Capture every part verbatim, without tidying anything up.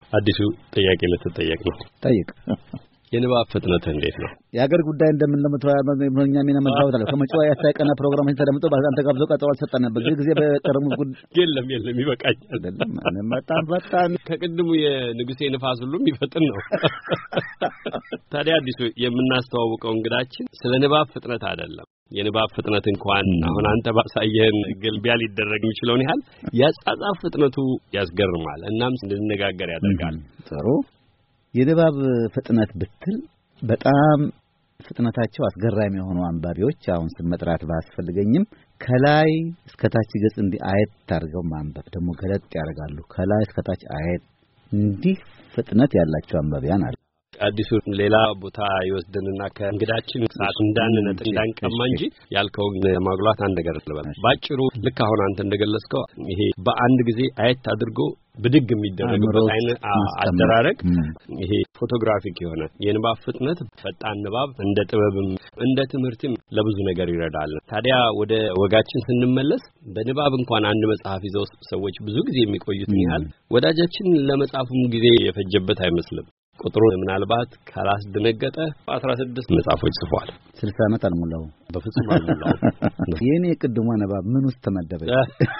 አዲሱ ጥያቄ ልትጠየቅ ነው። ጠይቅ። የንባብ ፍጥነት እንዴት ነው? የሀገር ጉዳይ እንደምንለምተው ያመኛ ሚና መጣው ታለ ከመጫው ያሳቀና ፕሮግራማችን ተደምጦ ባዛንተ ጋብዞ ቀጠሮ ሰጠነበት ጊዜ በጠረሙ ጉድ የለም የለም ይበቃኛል አይደለም ማንም በጣም በጣም ከቅድሙ የንጉሴ ንፋስ ሁሉ ይፈጥን ነው። ታዲያ አዲሱ የምናስተዋውቀው እንግዳችን ስለ ንባብ ፍጥነት አይደለም። የንባብ ፍጥነት እንኳን አሁን አንተ ባሳየን ግልቢያ ሊደረግ የሚችለውን ያህል ያጻጻፍ ፍጥነቱ ያስገርማል። እናም እንድንነጋገር ያደርጋል። ጥሩ የንባብ ፍጥነት ብትል በጣም ፍጥነታቸው አስገራሚ የሆኑ አንባቢዎች አሁን ስመጥራት ባስፈልገኝም ከላይ እስከ ታች ገጽ እንዲህ አየት ታርገው ማንበብ ደግሞ ገለጥ ያደርጋሉ። ከላይ እስከ ታች አየት እንዲህ ፍጥነት ያላቸው አንባቢያን አሉ። አዲሱ ሌላ ቦታ ይወስደንና ከእንግዳችን ሰዓት እንዳንነጥ እንዳንቀማ እንጂ ያልከውን ማግሏት አንድ ነገር ልበል። ባጭሩ ልክ አሁን አንተ እንደገለጽከው ይሄ በአንድ ጊዜ አየት አድርጎ ብድግ የሚደረግበት አይነት አደራረግ ይሄ ፎቶግራፊክ የሆነ የንባብ ፍጥነት ፈጣን ንባብ እንደ ጥበብም እንደ ትምህርትም ለብዙ ነገር ይረዳል። ታዲያ ወደ ወጋችን ስንመለስ በንባብ እንኳን አንድ መጽሐፍ ይዘው ሰዎች ብዙ ጊዜ የሚቆዩትን ያህል ወዳጃችን ለመጻፉም ጊዜ የፈጀበት አይመስልም። ቁጥሩ ምናልባት ካላስ ደነገጠ አስራ ስድስት መጽሐፎች ጽፏል። ስልሳ ዓመት አልሞላው በፍጹም አልሞላው። የኔ ቅድሟ ንባብ ምን ውስጥ ተመደበች?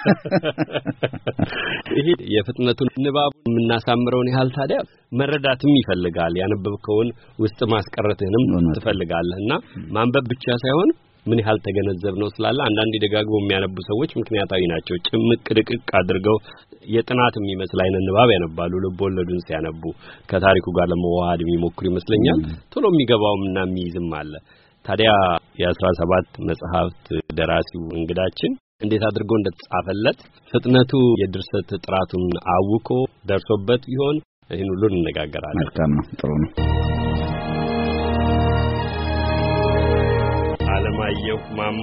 ይሄ የፍጥነቱን ንባብ የምናሳምረውን ያህል ታዲያ መረዳትም ይፈልጋል። ያነበብከውን ውስጥ ማስቀረትህንም ትፈልጋለህና ማንበብ ብቻ ሳይሆን ምን ያህል ተገነዘብ ነው ስላለ አንዳንዴ ደጋግሞ የሚያነቡ ሰዎች ምክንያታዊ ናቸው። ጭምቅ ድቅቅ አድርገው የጥናት የሚመስል አይነት ንባብ ያነባሉ። ልብ ወለዱን ሲያነቡ ከታሪኩ ጋር ለመዋሃድ የሚሞክሩ ይመስለኛል። ቶሎ የሚገባውምና የሚይዝም አለ። ታዲያ የአስራ ሰባት መጽሐፍት ደራሲው እንግዳችን እንዴት አድርጎ እንደተጻፈለት ፍጥነቱ የድርሰት ጥራቱን አውቆ ደርሶበት ይሆን? ይሄን ሁሉ እንነጋገራለን። መልካም ነው። ጥሩ ነው። አለማየሁ ማሞ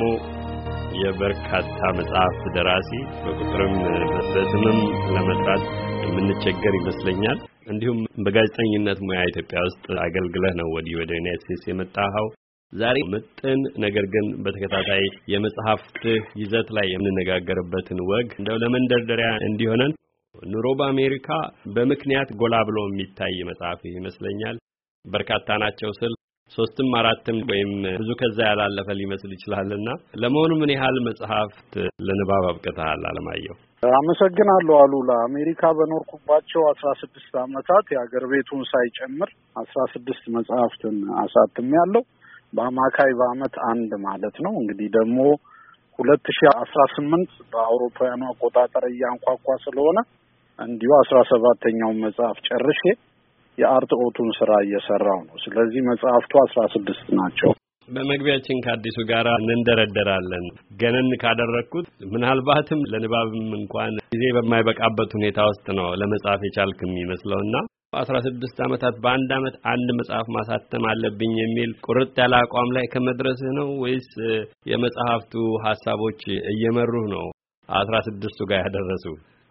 የበርካታ መጽሐፍ ደራሲ በቁጥርም በስምም ለመጥራት የምንቸገር ይመስለኛል። እንዲሁም በጋዜጠኝነት ሙያ ኢትዮጵያ ውስጥ አገልግለህ ነው ወዲህ ወደ ዩናይትድ ስቴትስ የመጣኸው። ዛሬ ምጥን ነገር ግን በተከታታይ የመጽሐፍት ይዘት ላይ የምንነጋገርበትን ወግ እንደው ለመንደርደሪያ እንዲሆነን ኑሮ በአሜሪካ በምክንያት ጎላ ብሎ የሚታይ መጽሐፍ ይመስለኛል። በርካታ ናቸው ስል ሶስትም አራትም ወይም ብዙ ከዛ ያላለፈ ሊመስል ይችላልና ለመሆኑ ምን ያህል መጽሐፍት ለንባብ አብቅተሃል አለማየሁ? አመሰግናለሁ አሉላ። አሜሪካ በኖርኩባቸው አስራ ስድስት አመታት የአገር ቤቱን ሳይጨምር አስራ ስድስት መጽሐፍትን አሳትሜያለሁ። በአማካይ በአመት አንድ ማለት ነው። እንግዲህ ደግሞ ሁለት ሺህ አስራ ስምንት በአውሮፓውያኑ አቆጣጠር እያንኳኳ ስለሆነ እንዲሁ አስራ ሰባተኛው መጽሐፍ ጨርሼ የአርትኦቱን ስራ እየሰራው ነው። ስለዚህ መጽሐፍቱ አስራ ስድስት ናቸው። በመግቢያችን ከአዲሱ ጋር እንንደረደራለን። ገነን ካደረኩት ምናልባትም ለንባብም እንኳን ጊዜ በማይበቃበት ሁኔታ ውስጥ ነው ለመጻፍ የቻልክ የሚመስለውና አስራ ስድስት አመታት በአንድ አመት አንድ መጽሐፍ ማሳተም አለብኝ የሚል ቁርጥ ያለ አቋም ላይ ከመድረስህ ነው ወይስ የመጽሐፍቱ ሐሳቦች እየመሩህ ነው አስራ ስድስቱ ጋር ያደረሱ?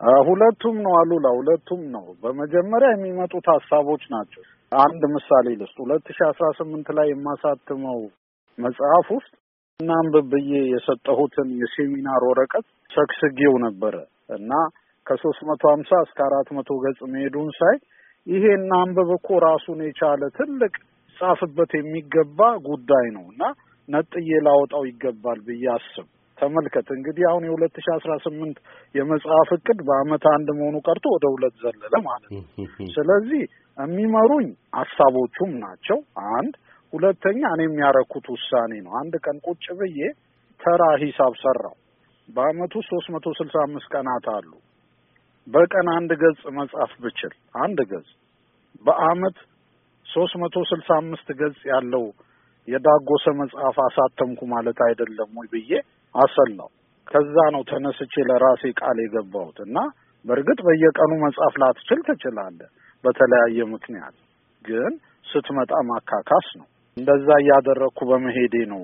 ሁለቱም ነው አሉላ፣ ሁለቱም ነው። በመጀመሪያ የሚመጡት ሐሳቦች ናቸው። አንድ ምሳሌ ልስጥ። ሁለት ሺህ አስራ ስምንት ላይ የማሳትመው መጽሐፍ ውስጥ እናንብብ ብዬ የሰጠሁትን የሴሚናር ወረቀት ሰክስጌው ነበረ እና ከሶስት መቶ ሀምሳ እስከ አራት መቶ ገጽ መሄዱን ሳይ ይሄ እናንብብ እኮ ራሱን የቻለ ትልቅ ጻፍበት የሚገባ ጉዳይ ነው እና ነጥዬ ላወጣው ይገባል ብዬ አስብ። ተመልከት እንግዲህ አሁን የሁለት ሺህ አስራ ስምንት የመጽሐፍ እቅድ በአመት አንድ መሆኑ ቀርቶ ወደ ሁለት ዘለለ ማለት ነው። ስለዚህ የሚመሩኝ ሐሳቦቹም ናቸው። አንድ ሁለተኛ እኔ የሚያረኩት ውሳኔ ነው። አንድ ቀን ቁጭ ብዬ ተራ ሂሳብ ሰራው። በአመቱ ሶስት መቶ ስልሳ አምስት ቀናት አሉ። በቀን አንድ ገጽ መጻፍ ብችል አንድ ገጽ በአመት ሶስት መቶ ስልሳ አምስት ገጽ ያለው የዳጎሰ መጽሐፍ አሳተምኩ ማለት አይደለም ወይ ብዬ አሰላው። ከዛ ነው ተነስቼ ለራሴ ቃል የገባሁት እና በእርግጥ በየቀኑ መጽሐፍ ላትችል ትችላለህ በተለያየ ምክንያት፣ ግን ስትመጣ ማካካስ ነው። እንደዛ ያደረኩ በመሄዴ ነው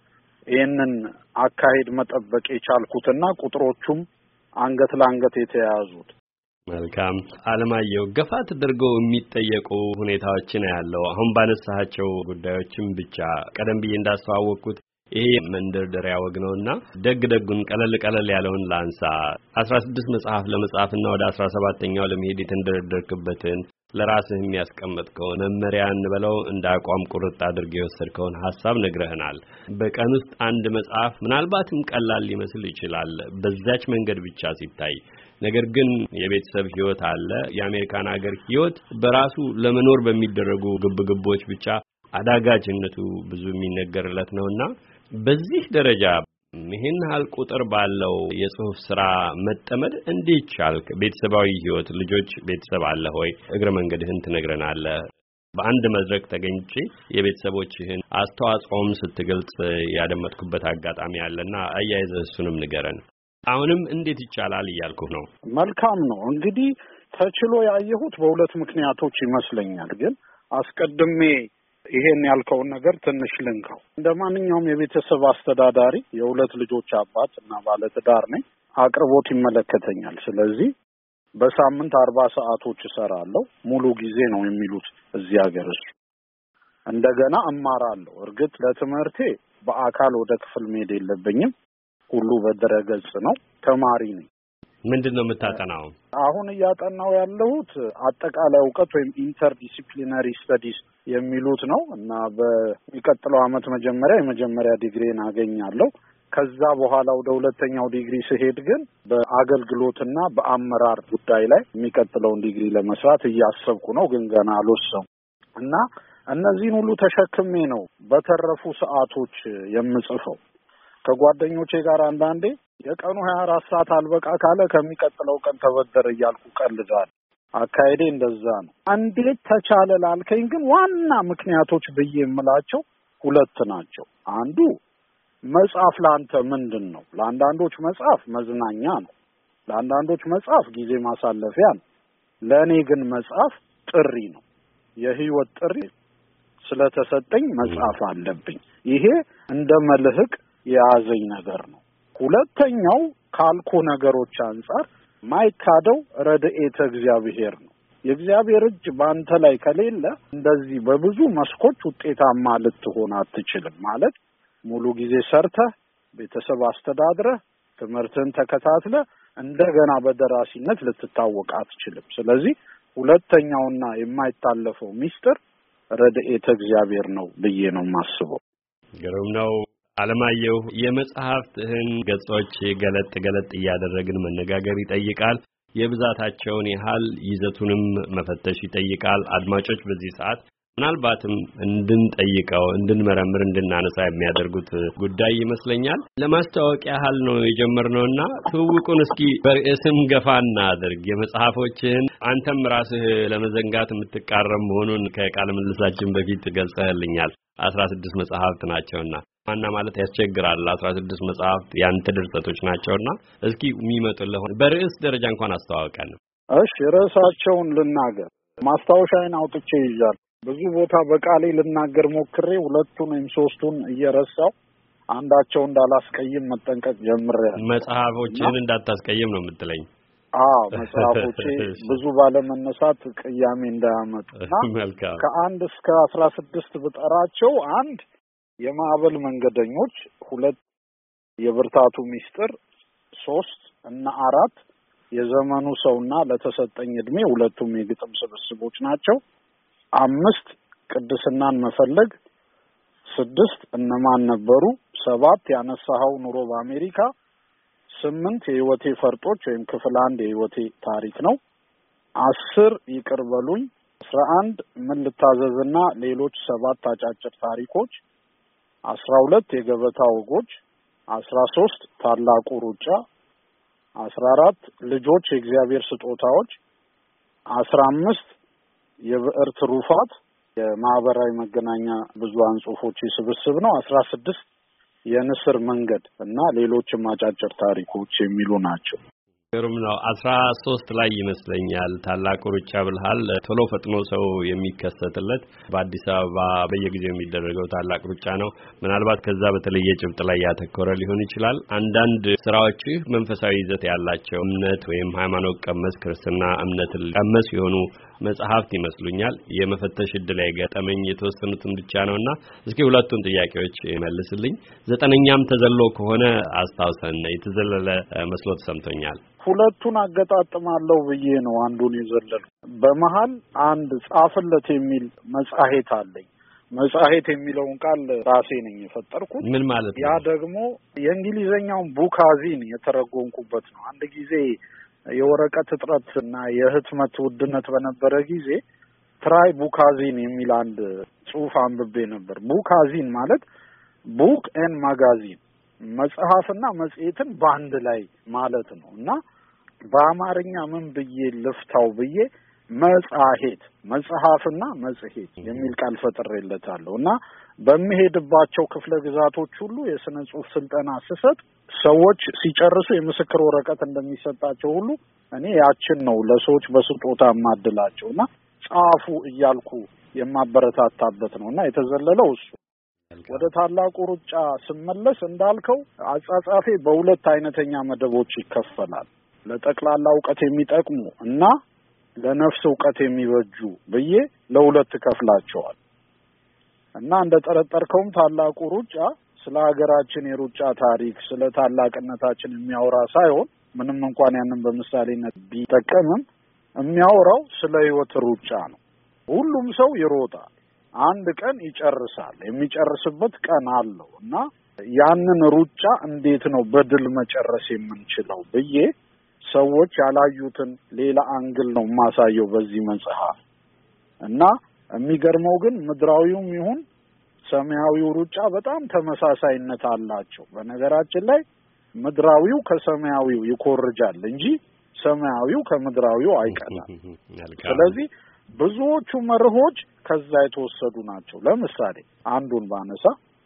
ይሄንን አካሄድ መጠበቅ የቻልኩትና ቁጥሮቹም አንገት ለአንገት የተያያዙት። መልካም አለማየሁ፣ ገፋ ተደርገው የሚጠየቁ ሁኔታዎችን ያለው አሁን ባነሳቸው ጉዳዮችም ብቻ ቀደም ብዬ እንዳስተዋወቅኩት ይሄ መንደርደሪያ ወግ ነውና ደግ ደጉን ቀለል ቀለል ያለውን ላንሳ። አስራ ስድስት መጽሐፍ ለመጻፍና ወደ አስራ ሰባተኛው ለመሄድ የተንደረደርክበትን ለራስህ የሚያስቀምጥከው መመሪያ እንበለው እንደ አቋም ቁርጥ አድርገህ የወሰድከውን ሐሳብ ነግረህናል። በቀን ውስጥ አንድ መጽሐፍ ምናልባትም ቀላል ሊመስል ይችላል በዛች መንገድ ብቻ ሲታይ። ነገር ግን የቤተሰብ ህይወት አለ። የአሜሪካን ሀገር ህይወት በራሱ ለመኖር በሚደረጉ ግብግቦች ብቻ አዳጋጅነቱ ብዙ የሚነገርለት ነውና በዚህ ደረጃ ይሄን ያህል ቁጥር ባለው የጽሁፍ ስራ መጠመድ እንዴት ቻልክ? ቤተሰባዊ ህይወት ልጆች ቤተሰብ አለ ሆይ? እግረ መንገድህን ትነግረናለህ። በአንድ መድረክ ተገኝቼ የቤተሰቦችህን አስተዋጽኦም ስትገልጽ ያደመጥኩበት አጋጣሚ አለና አያይዘህ እሱንም ንገረን። አሁንም እንዴት ይቻላል እያልኩ ነው። መልካም ነው። እንግዲህ ተችሎ ያየሁት በሁለት ምክንያቶች ይመስለኛል። ግን አስቀድሜ ይሄን ያልከውን ነገር ትንሽ ልንካው። እንደ ማንኛውም የቤተሰብ አስተዳዳሪ የሁለት ልጆች አባት እና ባለትዳር ነኝ። አቅርቦት ይመለከተኛል። ስለዚህ በሳምንት አርባ ሰዓቶች እሰራለሁ። ሙሉ ጊዜ ነው የሚሉት እዚህ ሀገር። እሱ እንደገና እማራለሁ። እርግጥ ለትምህርቴ በአካል ወደ ክፍል መሄድ የለብኝም። ሁሉ በድረገጽ ነው። ተማሪ ነኝ። ምንድነው የምታጠናው? አሁን እያጠናው ያለሁት አጠቃላይ እውቀት ወይም ኢንተርዲሲፕሊነሪ ስተዲስ የሚሉት ነው እና በሚቀጥለው ዓመት መጀመሪያ የመጀመሪያ ዲግሪን አገኛለሁ። ከዛ በኋላ ወደ ሁለተኛው ዲግሪ ስሄድ ግን በአገልግሎትና በአመራር ጉዳይ ላይ የሚቀጥለውን ዲግሪ ለመስራት እያሰብኩ ነው። ግን ገና አልወሰንኩም እና እነዚህን ሁሉ ተሸክሜ ነው በተረፉ ሰዓቶች የምጽፈው። ከጓደኞቼ ጋር አንዳንዴ የቀኑ ሀያ አራት ሰዓት አልበቃ ካለ ከሚቀጥለው ቀን ተበደር እያልኩ ቀልዳለሁ። አካሄዴ እንደዛ ነው። እንዴት ተቻለ ላልከኝ ግን ዋና ምክንያቶች ብዬ የምላቸው ሁለት ናቸው። አንዱ መጽሐፍ ለአንተ ምንድን ነው? ለአንዳንዶች መጽሐፍ መዝናኛ ነው። ለአንዳንዶች መጽሐፍ ጊዜ ማሳለፊያ ነው። ለእኔ ግን መጽሐፍ ጥሪ ነው። የህይወት ጥሪ ስለተሰጠኝ መጽሐፍ አለብኝ። ይሄ እንደ መልህቅ የያዘኝ ነገር ነው። ሁለተኛው ካልኩ ነገሮች አንጻር ማይካደው ረድኤተ እግዚአብሔር ነው። የእግዚአብሔር እጅ ባንተ ላይ ከሌለ እንደዚህ በብዙ መስኮች ውጤታማ ልትሆን አትችልም። ማለት ሙሉ ጊዜ ሰርተህ ቤተሰብ አስተዳድረህ ትምህርትን ተከታትለ እንደገና በደራሲነት ልትታወቅ አትችልም። ስለዚህ ሁለተኛውና የማይታለፈው ሚስጥር ረድኤተ እግዚአብሔር ነው ብዬ ነው የማስበው። ግሩም ነው። አለማየሁ የመጽሐፍትህን ገጾች ገለጥ ገለጥ እያደረግን መነጋገር ይጠይቃል። የብዛታቸውን ያህል ይዘቱንም መፈተሽ ይጠይቃል። አድማጮች በዚህ ሰዓት ምናልባትም እንድንጠይቀው እንድንመረምር እንድናነሳ የሚያደርጉት ጉዳይ ይመስለኛል። ለማስተዋወቂያ ያህል ነው የጀመርነውና ትውውቁን እስኪ በርዕስም ገፋ እናድርግ። የመጽሐፎችህን አንተም ራስህ ለመዘንጋት የምትቃረም መሆኑን ከቃለ ምልልሳችን በፊት ገልጸህልኛል። አስራ ስድስት መጽሐፍት ናቸውና ማና ማለት ያስቸግራል። አስራ ስድስት መጽሐፍት ያንተ ድርሰቶች ናቸውና እስኪ የሚመጡልህ በርዕስ ደረጃ እንኳን አስተዋውቀን። እሺ፣ ርዕሳቸውን ልናገር። ማስታወሻዬን አውጥቼ ይዣለሁ። ብዙ ቦታ በቃሌ ልናገር ሞክሬ ሁለቱን ወይም ሶስቱን እየረሳው አንዳቸው እንዳላስቀይም መጠንቀቅ ጀምሬያለሁ። መጽሐፎችን እንዳታስቀይም ነው የምትለኝ? አዎ፣ መጽሐፎቼ ብዙ ባለመነሳት ቅያሜ እንዳያመጡና ከአንድ እስከ አስራ ስድስት ብጠራቸው አንድ የማዕበል መንገደኞች፣ ሁለት የብርታቱ ሚስጥር፣ ሶስት እና አራት የዘመኑ ሰውና ለተሰጠኝ እድሜ ሁለቱም የግጥም ስብስቦች ናቸው። አምስት ቅድስናን መፈለግ፣ ስድስት እነማን ነበሩ፣ ሰባት ያነሳኸው ኑሮ በአሜሪካ፣ ስምንት የህይወቴ ፈርጦች ወይም ክፍል አንድ የህይወቴ ታሪክ ነው፣ አስር ይቅር በሉኝ፣ አስራ አንድ ምን ልታዘዝና ሌሎች ሰባት አጫጭር ታሪኮች፣ አስራ ሁለት የገበታ ወጎች፣ አስራ ሶስት ታላቁ ሩጫ፣ አስራ አራት ልጆች የእግዚአብሔር ስጦታዎች፣ አስራ አምስት የብዕር ትሩፋት የማህበራዊ መገናኛ ብዙሃን ጽሁፎች ስብስብ ነው፣ አስራ ስድስት የንስር መንገድ እና ሌሎችም አጫጭር ታሪኮች የሚሉ ናቸው። ግሩም ነው። አስራ ሶስት ላይ ይመስለኛል ታላቁ ሩጫ ብልሃል። ቶሎ ፈጥኖ ሰው የሚከሰትለት በአዲስ አበባ በየጊዜው የሚደረገው ታላቅ ሩጫ ነው። ምናልባት ከዛ በተለየ ጭብጥ ላይ ያተኮረ ሊሆን ይችላል። አንዳንድ ስራዎችህ መንፈሳዊ ይዘት ያላቸው እምነት ወይም ሃይማኖት ቀመስ ክርስትና እምነት ቀመስ የሆኑ መጽሐፍት ይመስሉኛል። የመፈተሽ እድል የገጠመኝ የተወሰኑትን ብቻ ነውና እስኪ ሁለቱን ጥያቄዎች መልስልኝ። ዘጠነኛም ተዘሎ ከሆነ አስታውሰን የተዘለለ መስሎ ተሰምቶኛል። ሁለቱን አገጣጥማለሁ ብዬ ነው አንዱን የዘለልኩ። በመሃል አንድ ጻፍለት የሚል መጽሐፍ አለኝ። መጽሐፍ የሚለውን ቃል ራሴ ነኝ የፈጠርኩት። ምን ማለት ነው? ያ ደግሞ የእንግሊዘኛውን ቡካዚን የተረጎምኩበት ነው። አንድ ጊዜ የወረቀት እጥረት እና የህትመት ውድነት በነበረ ጊዜ ትራይ ቡካዚን የሚል አንድ ጽሑፍ አንብቤ ነበር። ቡካዚን ማለት ቡክ ኤንድ ማጋዚን መጽሐፍና መጽሔትን በአንድ ላይ ማለት ነው እና በአማርኛ ምን ብዬ ልፍታው ብዬ መጽሐፍ መጽሐፍና መጽሔት የሚል ቃል ፈጥሬለታለሁ እና በሚሄድባቸው ክፍለ ግዛቶች ሁሉ የሥነ ጽሑፍ ስልጠና ስሰጥ ሰዎች ሲጨርሱ የምስክር ወረቀት እንደሚሰጣቸው ሁሉ እኔ ያችን ነው ለሰዎች በስጦታ ማድላቸውና ጻፉ እያልኩ የማበረታታበት ነውና የተዘለለው እሱ። ወደ ታላቁ ሩጫ ስመለስ እንዳልከው አጻጻፌ በሁለት አይነተኛ መደቦች ይከፈላል። ለጠቅላላ ዕውቀት የሚጠቅሙ እና ለነፍስ ዕውቀት የሚበጁ ብዬ ለሁለት ከፍላቸዋል። እና እንደ ጠረጠርከውም ታላቁ ሩጫ ስለ ሀገራችን የሩጫ ታሪክ ስለ ታላቅነታችን የሚያወራ ሳይሆን ምንም እንኳን ያንን በምሳሌነት ቢጠቀምም የሚያወራው ስለ ሕይወት ሩጫ ነው። ሁሉም ሰው ይሮጣል፣ አንድ ቀን ይጨርሳል፣ የሚጨርስበት ቀን አለው እና ያንን ሩጫ እንዴት ነው በድል መጨረስ የምንችለው ብዬ ሰዎች ያላዩትን ሌላ አንግል ነው ማሳየው በዚህ መጽሐፍ። እና የሚገርመው ግን ምድራዊውም ይሁን ሰማያዊው ሩጫ በጣም ተመሳሳይነት አላቸው። በነገራችን ላይ ምድራዊው ከሰማያዊው ይኮርጃል እንጂ ሰማያዊው ከምድራዊው አይቀርም። ስለዚህ ብዙዎቹ መርሆች ከዛ የተወሰዱ ናቸው። ለምሳሌ አንዱን ባነሳ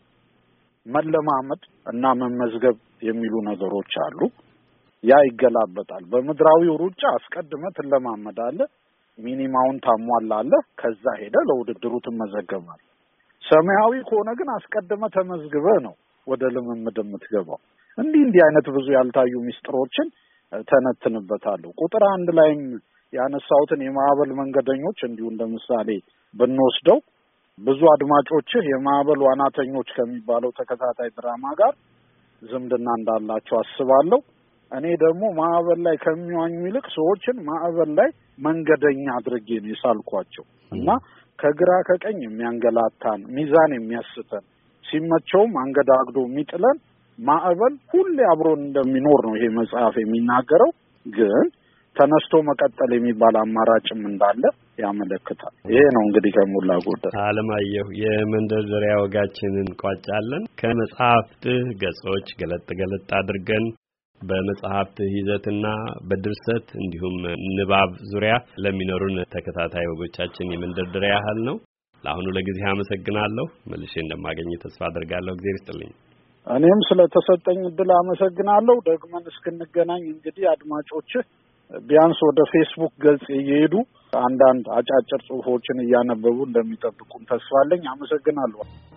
መለማመድ እና መመዝገብ የሚሉ ነገሮች አሉ። ያ ይገላበጣል። በምድራዊው ሩጫ አስቀድመህ ትለማመዳለህ፣ ሚኒማውን ታሟላለህ፣ ከዛ ሄደህ ለውድድሩ ትመዘገባለህ። ሰማያዊ ከሆነ ግን አስቀድመህ ተመዝግበህ ነው ወደ ልምምድ የምትገባው። እንዲህ እንዲህ አይነት ብዙ ያልታዩ ሚስጥሮችን ተነትንበታለሁ። ቁጥር አንድ ላይም ያነሳሁትን የማዕበል መንገደኞች እንዲሁ እንደምሳሌ ብንወስደው ብዙ አድማጮችህ የማዕበል ዋናተኞች ከሚባለው ተከታታይ ድራማ ጋር ዝምድና እንዳላቸው አስባለሁ። እኔ ደግሞ ማዕበል ላይ ከሚዋኙ ይልቅ ሰዎችን ማዕበል ላይ መንገደኛ አድርጌ ነው የሳልኳቸው እና ከግራ ከቀኝ የሚያንገላታን ሚዛን የሚያስተን ሲመቸውም አንገዳግዶ የሚጥለን ማዕበል ሁሌ አብሮን እንደሚኖር ነው ይሄ መጽሐፍ የሚናገረው። ግን ተነስቶ መቀጠል የሚባል አማራጭም እንዳለ ያመለክታል። ይሄ ነው እንግዲህ ከሞላ ጎደል። አለማየሁ የመንደርደሪያ ወጋችንን ቋጫለን። ከመጽሐፍትህ ገጾች ገለጥ ገለጥ አድርገን በመጽሐፍትህ ይዘትና በድርሰት እንዲሁም ንባብ ዙሪያ ለሚኖሩን ተከታታይ ወጎቻችን የመንደርደሪያ ያህል ነው። ለአሁኑ ለጊዜ አመሰግናለሁ። መልሼ እንደማገኝ ተስፋ አደርጋለሁ። እግዚአብሔር ይስጥልኝ። እኔም ስለተሰጠኝ እድል አመሰግናለሁ። ደግመን እስክንገናኝ እንግዲህ አድማጮችህ ቢያንስ ወደ ፌስቡክ ገጽ እየሄዱ አንዳንድ አጫጭር ጽሑፎችን እያነበቡ እንደሚጠብቁን ተስፋ አለኝ። አመሰግናለሁ።